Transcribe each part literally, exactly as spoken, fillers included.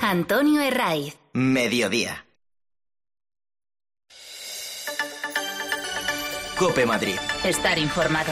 Antonio Herraiz. Mediodía. COPE Madrid. Estar informado.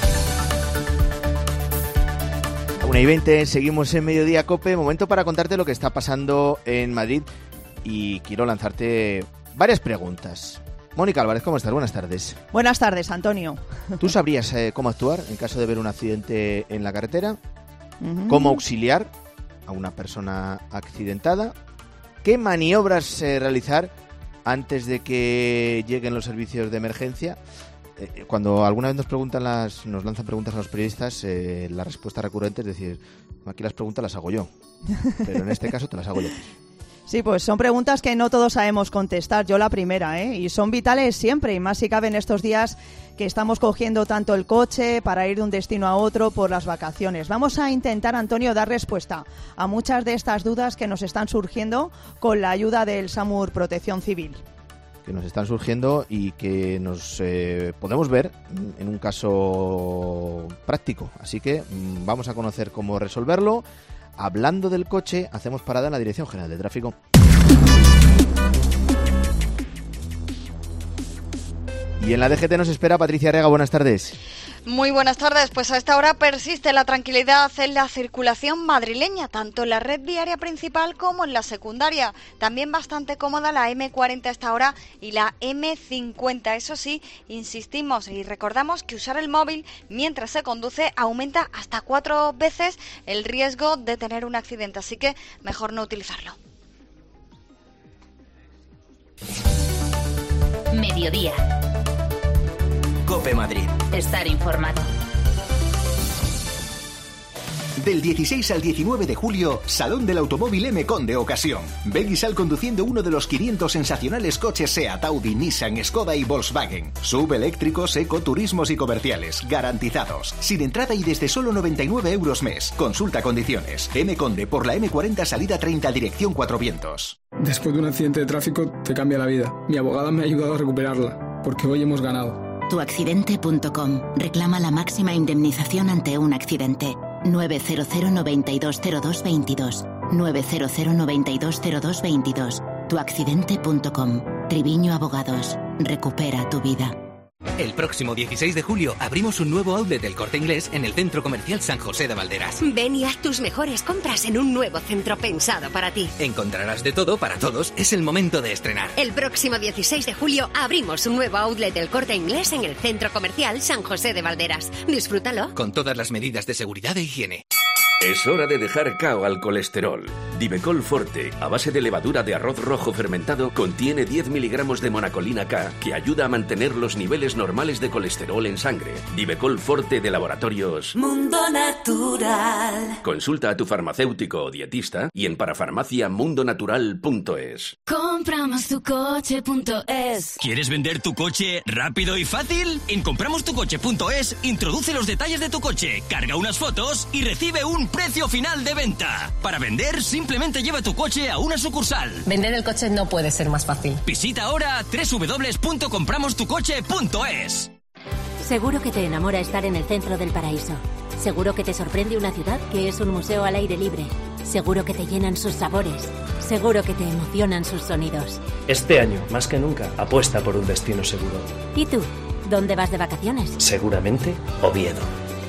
una y veinte, seguimos en Mediodía COPE. Momento para contarte lo que está pasando en Madrid. Y quiero lanzarte varias preguntas. Mónica Álvarez, ¿cómo estás? Buenas tardes. Buenas tardes, Antonio. ¿Tú sabrías eh, cómo actuar en caso de ver un accidente en la carretera? Uh-huh. ¿Cómo auxiliar a una persona accidentada? ¿Qué maniobras eh, realizar antes de que lleguen los servicios de emergencia? Eh, cuando alguna vez nos preguntan las, nos lanzan preguntas a los periodistas, eh, la respuesta recurrente es decir, aquí las preguntas las hago yo, pero en este caso te las hago yo. Sí, pues son preguntas que no todos sabemos contestar, yo la primera, ¿eh? Y son vitales siempre, y más si cabe en estos días que estamos cogiendo tanto el coche para ir de un destino a otro por las vacaciones. Vamos a intentar, Antonio, dar respuesta a muchas de estas dudas que nos están surgiendo con la ayuda del SAMUR Protección Civil. Que nos están surgiendo y que nos eh, podemos ver en un caso práctico. Así que mmm, vamos a conocer cómo resolverlo. Hablando del coche, hacemos parada en la Dirección General de Tráfico. Y en la D G T nos espera Patricia Rega. Buenas tardes. Muy buenas tardes. Pues a esta hora persiste la tranquilidad en la circulación madrileña, tanto en la red viaria principal como en la secundaria. También bastante cómoda la eme cuarenta a esta hora y la eme cincuenta. Eso sí, insistimos y recordamos que usar el móvil mientras se conduce aumenta hasta cuatro veces el riesgo de tener un accidente. Así que mejor no utilizarlo. Mediodía. COPE Madrid. Estar informado. Del dieciséis al diecinueve de julio, Salón del Automóvil M-Con de ocasión. Ven y sal conduciendo uno de los quinientos sensacionales coches SEAT, Audi, Nissan, Skoda y Volkswagen. Subeléctricos, ecoturismos y comerciales, garantizados. Sin entrada y desde solo noventa y nueve euros mes. Consulta condiciones. M-Conde por la eme cuarenta salida treinta, dirección Cuatro Vientos. Después de un accidente de tráfico te cambia la vida. Mi abogada me ha ayudado a recuperarla, porque hoy hemos ganado. tuaccidente punto com. Reclama la máxima indemnización ante un accidente. nueve cero cero, noventa y dos cero dos, veintidós. nueve cero cero, noventa y dos cero dos, veintidós. tuaccidente punto com. Triviño Abogados. Recupera tu vida. El próximo dieciséis de julio abrimos un nuevo outlet del Corte Inglés en el Centro Comercial San José de Valderas. Ven y haz tus mejores compras en un nuevo centro pensado para ti. Encontrarás de todo para todos. Es el momento de estrenar. El próximo dieciséis de julio abrimos un nuevo outlet del Corte Inglés en el Centro Comercial San José de Valderas. Disfrútalo. Con todas las medidas de seguridad e higiene. Es hora de dejar cao al colesterol. Divecol Forte, a base de levadura de arroz rojo fermentado, contiene diez miligramos de monacolina K, que ayuda a mantener los niveles normales de colesterol en sangre. Divecol Forte de Laboratorios Mundo Natural. Consulta a tu farmacéutico o dietista y en parafarmacia mundo natural punto es. compramos tu coche punto es. ¿Quieres vender tu coche rápido y fácil? En compramos tu coche punto es, introduce los detalles de tu coche, carga unas fotos y recibe un precio final de venta. Para vender, simplemente lleva tu coche a una sucursal. Vender el coche no puede ser más fácil. Visita ahora doble u doble u doble u punto compramos tu coche punto es. Seguro que te enamora estar en el centro del paraíso. Seguro que te sorprende una ciudad que es un museo al aire libre. Seguro que te llenan sus sabores. Seguro que te emocionan sus sonidos. Este año, más que nunca, apuesta por un destino seguro. ¿Y tú? ¿Dónde vas de vacaciones? Seguramente, Oviedo.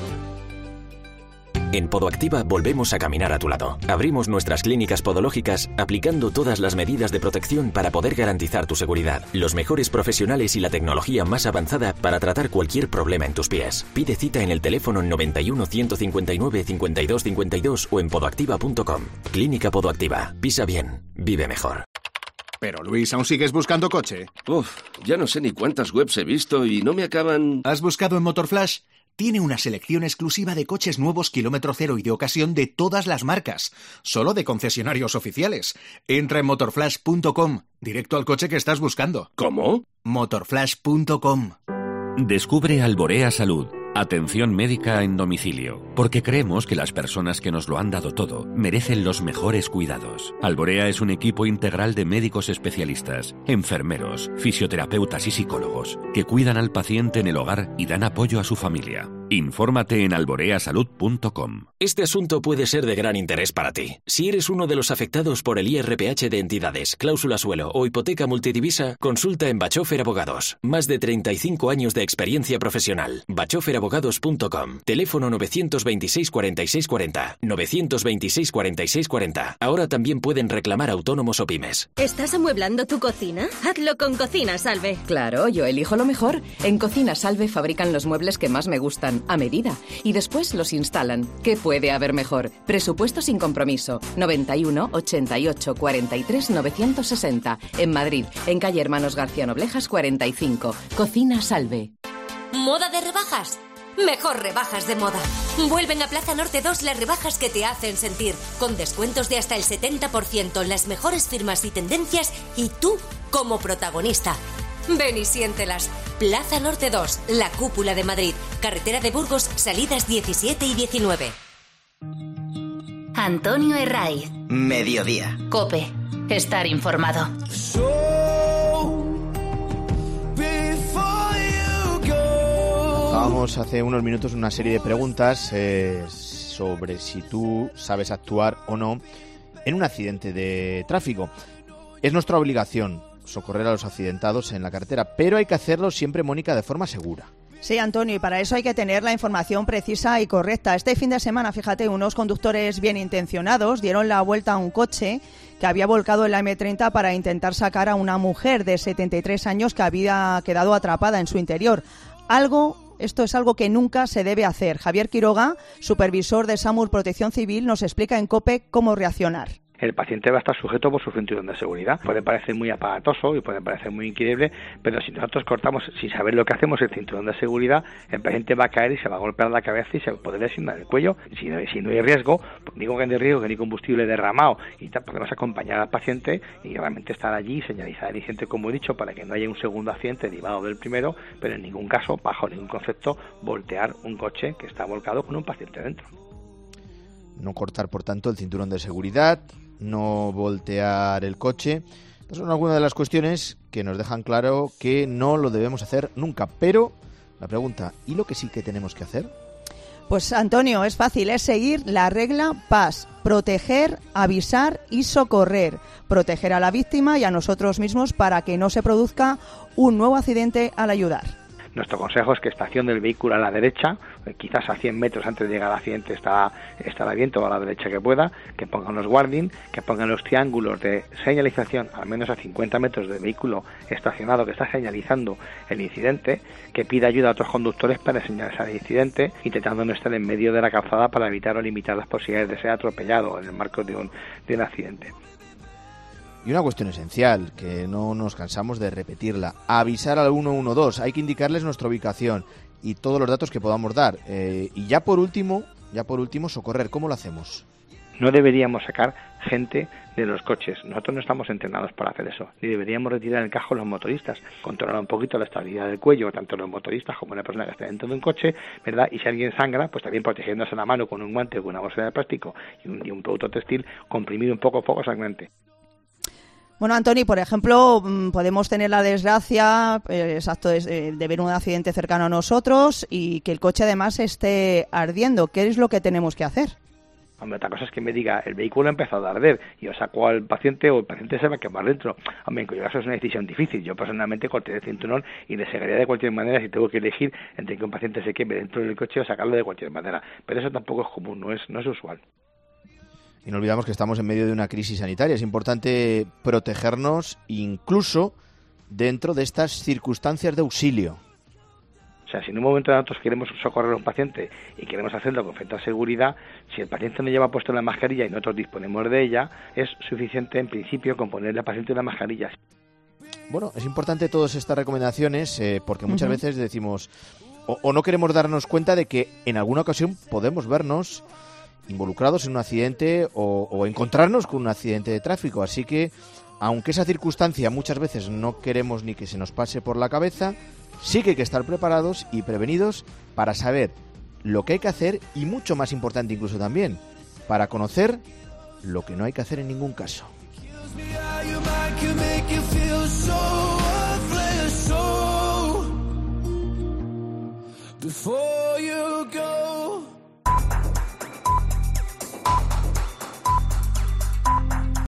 En Podoactiva volvemos a caminar a tu lado. Abrimos nuestras clínicas podológicas aplicando todas las medidas de protección para poder garantizar tu seguridad. Los mejores profesionales y la tecnología más avanzada para tratar cualquier problema en tus pies. Pide cita en el teléfono noventa y uno, ciento cincuenta y nueve, cincuenta y dos cincuenta y dos o en podoactiva punto com. Clínica Podoactiva. Pisa bien. Vive mejor. Pero Luis, ¿aún sigues buscando coche? Uf, ya no sé ni cuántas webs he visto y no me acaban... ¿Has buscado en Motorflash? Tiene una selección exclusiva de coches nuevos kilómetro cero y de ocasión de todas las marcas, solo de concesionarios oficiales. Entra en motorflash punto com, directo al coche que estás buscando. ¿Cómo? motorflash punto com. Descubre Alborea Salud. Atención médica en domicilio, porque creemos que las personas que nos lo han dado todo merecen los mejores cuidados. Alborea es un equipo integral de médicos especialistas, enfermeros, fisioterapeutas y psicólogos que cuidan al paciente en el hogar y dan apoyo a su familia. Infórmate en alborea salud punto com. Este asunto puede ser de gran interés para ti. Si eres uno de los afectados por el I R P H de entidades, cláusula suelo o hipoteca multidivisa, consulta en Bachofer Abogados. Más de treinta y cinco años de experiencia profesional. bachofer abogados punto com. Teléfono novecientos veintiséis cuarenta y seis cuarenta. novecientos veintiséis cuarenta y seis cuarenta. Ahora también pueden reclamar autónomos o pymes. ¿Estás amueblando tu cocina? Hazlo con Cocina Salve. Claro, yo elijo lo mejor. En Cocina Salve fabrican los muebles que más me gustan, a medida, y después los instalan. ¿Qué puede haber mejor? Presupuesto sin compromiso. noventa y uno, ochenta y ocho, cuarenta y tres, novecientos sesenta. En Madrid, en calle Hermanos García Noblejas cuarenta y cinco. Cocina Salve. ¿Moda de rebajas? Mejor rebajas de moda. Vuelven a Plaza Norte dos las rebajas que te hacen sentir, con descuentos de hasta el setenta por ciento en las mejores firmas y tendencias, y tú como protagonista. Ven y siéntelas. Plaza Norte dos, la cúpula de Madrid. Carretera de Burgos, salidas diecisiete y diecinueve. Antonio Herraiz. Mediodía. COPE. Estar informado. Estábamos hace unos minutos una serie de preguntas eh, sobre si tú sabes actuar o no en un accidente de tráfico. Es nuestra obligación socorrer a los accidentados en la carretera, pero hay que hacerlo siempre, Mónica, de forma segura. Sí, Antonio, y para eso hay que tener la información precisa y correcta. Este fin de semana, fíjate, unos conductores bien intencionados dieron la vuelta a un coche que había volcado en la eme treinta para intentar sacar a una mujer de setenta y tres años que había quedado atrapada en su interior. Algo... Esto es algo que nunca se debe hacer. Javier Quiroga, supervisor de SAMUR Protección Civil, nos explica en COPE cómo reaccionar. El paciente va a estar sujeto por su cinturón de seguridad. Puede parecer muy aparatoso y puede parecer muy increíble, pero si nosotros cortamos sin saber lo que hacemos el cinturón de seguridad, el paciente va a caer y se va a golpear la cabeza y se puede lesionar el cuello. Si no, si no hay riesgo, digo que no hay riesgo, que ni combustible derramado, y tal, podemos acompañar al paciente y realmente estar allí y señalizar al incidente, como he dicho, para que no haya un segundo accidente derivado del primero, pero en ningún caso, bajo ningún concepto, voltear un coche que está volcado con un paciente dentro. No cortar, por tanto, el cinturón de seguridad, no voltear el coche. Estas son algunas de las cuestiones que nos dejan claro que no lo debemos hacer nunca. Pero la pregunta, ¿y lo que sí que tenemos que hacer? Pues, Antonio, es fácil, es seguir la regla P A S, proteger, avisar y socorrer. Proteger a la víctima y a nosotros mismos para que no se produzca un nuevo accidente al ayudar. Nuestro consejo es que estacione el vehículo a la derecha, quizás a cien metros antes de llegar al accidente está, estará bien, todo a la derecha que pueda, que pongan los guarding, que pongan los triángulos de señalización al menos a cincuenta metros del vehículo estacionado que está señalizando el incidente, que pida ayuda a otros conductores para señalizar el incidente, intentando no estar en medio de la calzada para evitar o limitar las posibilidades de ser atropellado en el marco de un, de un accidente. Y una cuestión esencial, que no nos cansamos de repetirla, avisar al uno uno dos, hay que indicarles nuestra ubicación y todos los datos que podamos dar. Eh, y ya por último, ya por último, socorrer, ¿cómo lo hacemos? No deberíamos sacar gente de los coches, nosotros no estamos entrenados para hacer eso, ni deberíamos retirar el casco a los motoristas, controlar un poquito la estabilidad del cuello, tanto los motoristas como la persona que está dentro de un coche, ¿verdad? Y si alguien sangra, pues también protegiéndose la mano con un guante o con una bolsa de plástico y un, y un producto textil, comprimir un poco, poco sangrante. Bueno, Antoni, por ejemplo, podemos tener la desgracia eh, exacto, de, de ver un accidente cercano a nosotros y que el coche además esté ardiendo. ¿Qué es lo que tenemos que hacer? Hombre, otra cosa es que me diga, el vehículo ha empezado a arder y yo saco al paciente o el paciente se va a quemar dentro. Hombre, en cuyo caso es una decisión difícil. Yo personalmente corté el cinturón y le seguiría de cualquier manera si tengo que elegir entre que un paciente se queme dentro del coche o sacarlo de cualquier manera. Pero eso tampoco es común, no es, no es usual. Y no olvidamos que estamos en medio de una crisis sanitaria. Es importante protegernos incluso dentro de estas circunstancias de auxilio. O sea, si en un momento nosotros queremos socorrer a un paciente y queremos hacerlo con cierta seguridad, si el paciente no lleva puesto la mascarilla y nosotros disponemos de ella, es suficiente en principio con ponerle al paciente una mascarilla. Bueno, es importante todas estas recomendaciones eh, porque muchas Uh-huh. veces decimos o, o no queremos darnos cuenta de que en alguna ocasión podemos vernos involucrados en un accidente o, o encontrarnos con un accidente de tráfico. Así que, aunque esa circunstancia muchas veces no queremos ni que se nos pase por la cabeza, sí que hay que estar preparados y prevenidos para saber lo que hay que hacer y, mucho más importante incluso también, para conocer lo que no hay que hacer en ningún caso. Before before you go.